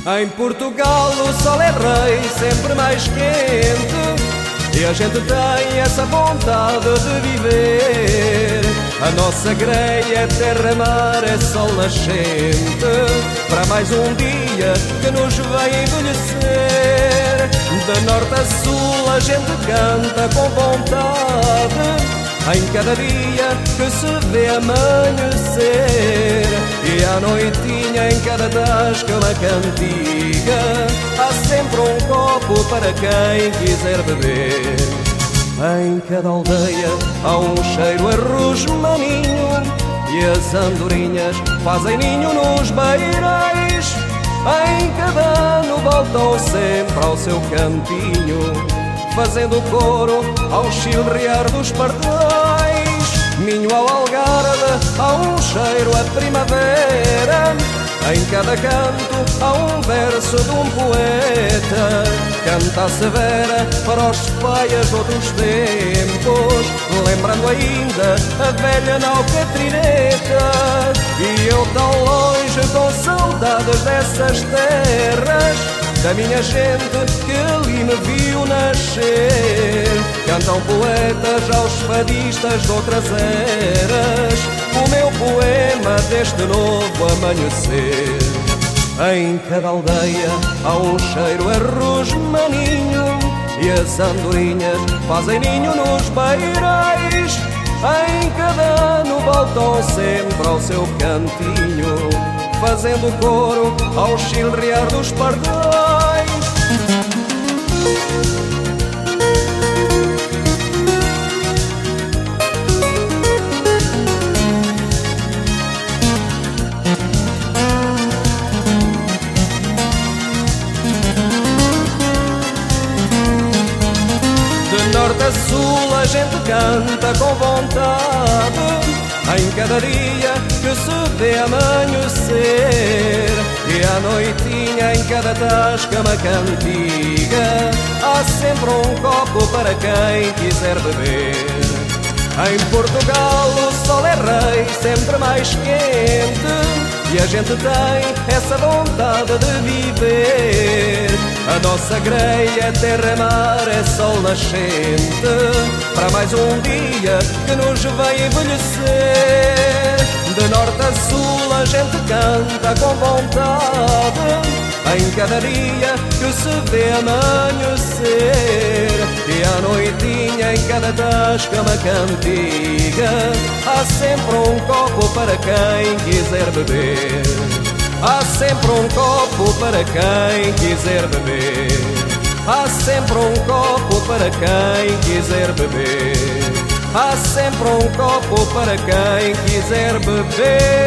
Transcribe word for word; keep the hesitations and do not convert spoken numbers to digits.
Em Portugal o sol é rei, sempre mais quente, e a gente tem essa vontade de viver. A nossa greia é terra, mar, é sol nascente, para mais um dia que nos vem envelhecer. De norte a sul a gente canta com vontade, em cada dia que se vê amanhecer. E à noitinha em cada tasca uma cantiga, há sempre um copo para quem quiser beber. Em cada aldeia há um cheiro a rosmaninho, e as andorinhas fazem ninho nos beirais. Em cada ano voltam sempre ao seu cantinho, fazendo coro ao chilrear dos pardais. Minho ao Algarve há um cheiro a primavera, em cada canto há um verso de um poeta. Canta a severa para os feias de outros tempos, lembrando ainda a velha nau-catrineta. E eu tão longe com saudades dessas terras, da minha gente que ali me viu nascer. Cantam poetas aos fadistas de outras eras o meu poema deste novo amanhecer. Em cada aldeia há um cheiro a rosmaninho, e as andorinhas fazem ninho nos beirais. Em cada ano voltam sempre ao seu cantinho, fazendo coro ao chilrear dos pardais. De norte a sul a gente canta com vontade, em cada dia que se vê amanhecer. E à noitinha em cada tasca uma cantiga, há sempre um copo para quem quiser beber. Em Portugal o sol é rei, sempre mais quente, e a gente tem essa vontade de viver. A nossa greia é terra, mar, é sol nascente, para mais um dia que nos vem envelhecer. De norte a sul a gente canta com vontade, em cada dia que se vê amanhecer. E à noitinha em cada tasca uma cantiga, há sempre um copo para quem quiser beber. Há sempre um copo para quem quiser beber. Há sempre um copo para quem quiser beber. Há sempre um copo para quem quiser beber.